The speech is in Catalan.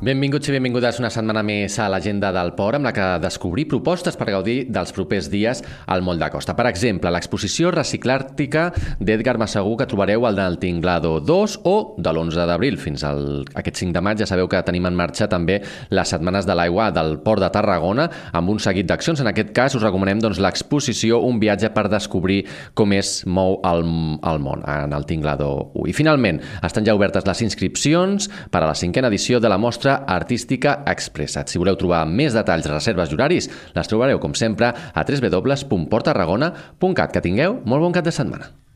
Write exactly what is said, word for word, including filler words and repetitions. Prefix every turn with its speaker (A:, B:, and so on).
A: Benvinguts i benvingudes una setmana més a l'Agenda del Port, amb la que descobrir propostes per gaudir dels propers dies al Moll de Costa. Per exemple, l'exposició Reciclàrtica d'Edgar Massaguer, que trobareu al del Tinglado dos, o de l'onze d'abril fins al aquest cinc de maig. Ja sabeu que tenim en marxa també les Setmanes de l'Aigua del Port de Tarragona, amb un seguit d'accions. En aquest cas us recomanem doncs, l'exposició Un viatge per descobrir com es mou el, el món, en el Tinglado u. I finalment, estan ja obertes les inscripcions per a la cinquena edició de la Mostra Artística Expressat. Si voleu trobar més detalls, reserves i horaris, les trobareu, com sempre, a w w w punt port tarragona punt cat. Que tingueu molt bon cap de setmana.